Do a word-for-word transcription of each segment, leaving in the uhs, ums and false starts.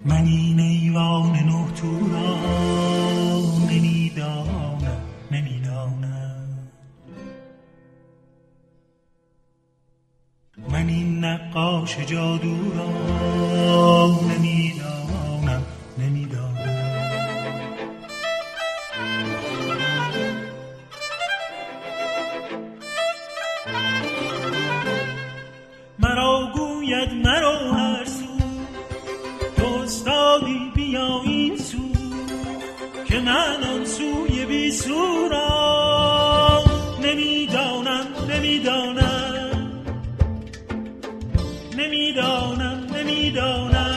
من این ایوان نه تو را نمیدانم نمیدانم من این نقاش جادو را نمیدانم نمیدانم مرا گوید مرا هر سو تو استادی بیا این سو که من آن سوی بی سو را نمیدانم نمیدانم نمیدانم نمیدانم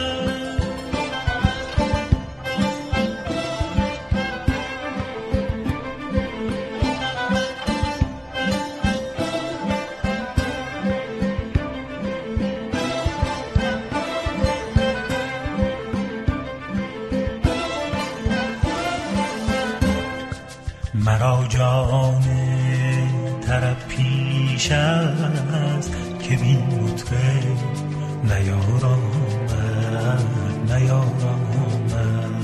مرا جان طرب پیش است که بی مطرب نیارامد نیارامد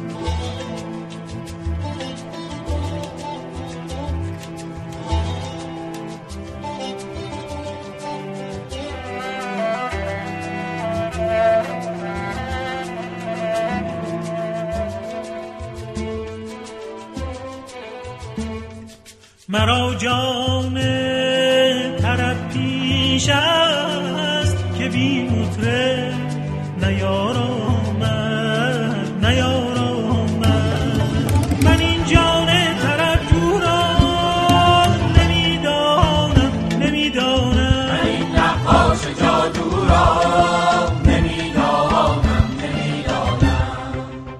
مرا جان طرب پیش است که بی مطرب نیارامد نیارامد من این جان طرب جو را نمیدانم نمیدانم من این نقاش جادو را نمیدانم نمیدانم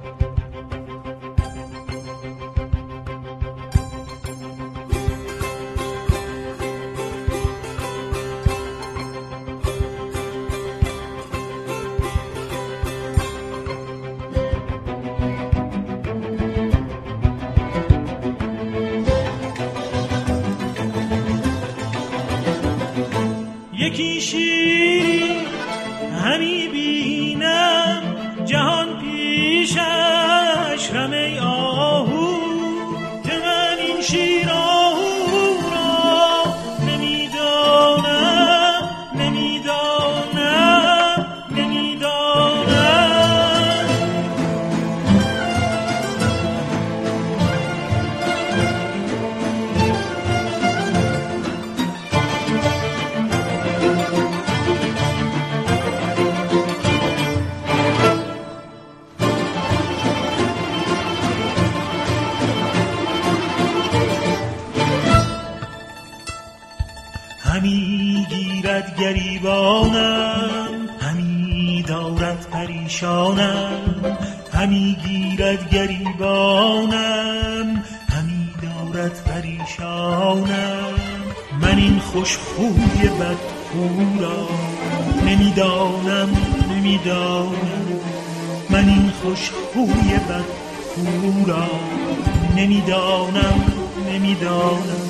یکی شیری همی بینم جهان پیشش رمه آهو که من این شیر آهو را نمیدانم نمیدانم نمیدانم همی گیرد گریبانم همی دارد پریشانم همی گیرد گریبانم همی دارد پریشانم من این خوش خوی بدخو را نمیدانم نمیدانم من این خوش خوی بدخو را نمیدانم نمیدانم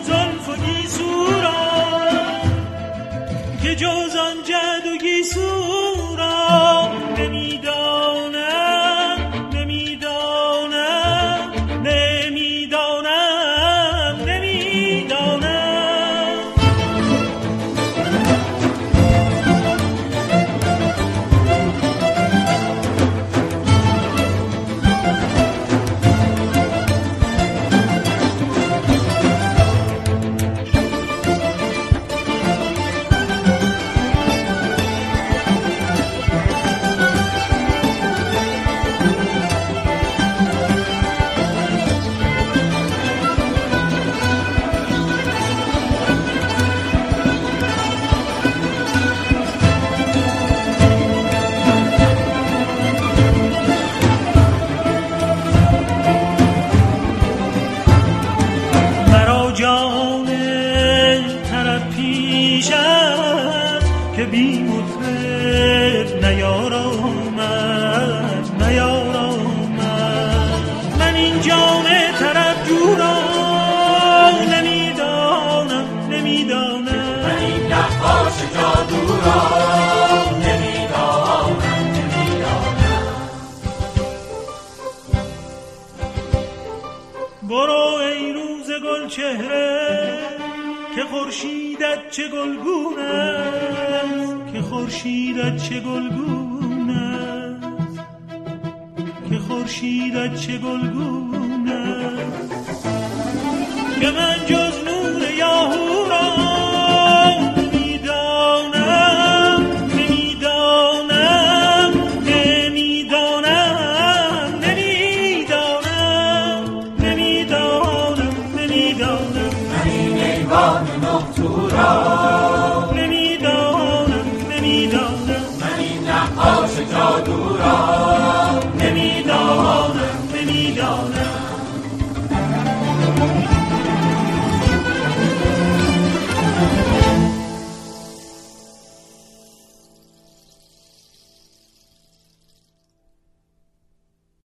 جز آن جد و گیسو بی مطرب نیارامد نیارامد. من این جام طرب جورا نمیدانم نمیدانم، من این نقاش جادو را نمیدانم نمیدانم. برو ای روز گل چهره که خورشیدت چه گلگون است، که خورشیدت چه گلگون است، که خورشیدت چه گلگون است. که من جز نور یاهو را نمیدانم نمیدانم نمیدانم نمیدانم نمیدانم نمیدانم. من این ایوان نه تو را نمیدانم نمیدانم. من این نقاش جادو را